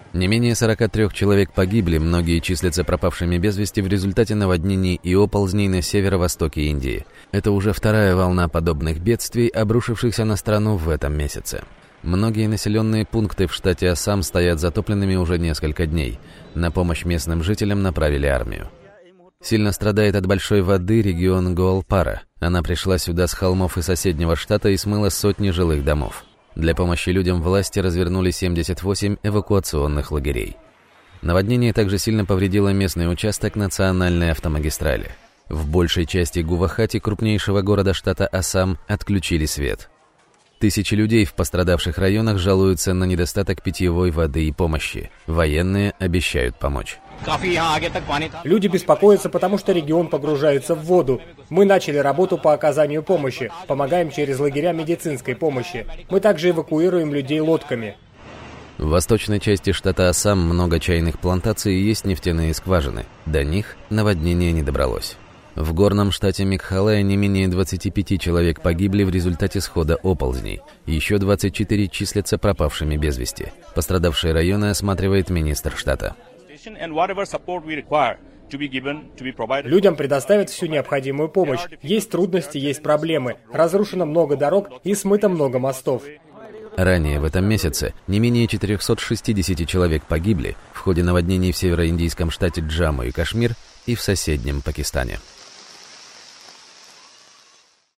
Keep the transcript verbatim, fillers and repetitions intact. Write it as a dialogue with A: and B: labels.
A: Не менее сорока трёх человек погибли, многие числятся пропавшими без вести в результате наводнений и оползней на северо-востоке Индии. Это уже вторая волна подобных бедствий, обрушившихся на страну в этом месяце. Многие населенные пункты в штате Ассам стоят затопленными уже несколько дней. На помощь местным жителям направили армию. Сильно страдает от большой воды регион Гоалпара. Она пришла сюда с холмов и соседнего штата и смыла сотни жилых домов. Для помощи людям власти развернули семьдесят восемь эвакуационных лагерей. Наводнение также сильно повредило местный участок национальной автомагистрали. В большей части Гувахати, крупнейшего города штата Ассам, отключили свет. Тысячи людей в пострадавших районах жалуются на недостаток питьевой воды и помощи. Военные обещают помочь.
B: Люди беспокоятся, потому что регион погружается в воду. Мы начали работу по оказанию помощи, помогаем через лагеря медицинской помощи. Мы также эвакуируем людей лодками.
A: В восточной части штата Ассам много чайных плантаций и есть нефтяные скважины. До них наводнение не добралось. В горном штате Мегхалая не менее двадцати пяти человек погибли в результате схода оползней. Еще двадцать четыре числятся пропавшими без вести. Пострадавшие районы осматривает министр штата.
B: Людям предоставят всю необходимую помощь. Есть трудности, есть проблемы. Разрушено много дорог и смыто много мостов.
A: Ранее в этом месяце не менее четырёхсот шестидесяти человек погибли в ходе наводнений в североиндийском штате Джамму и Кашмир и в соседнем Пакистане.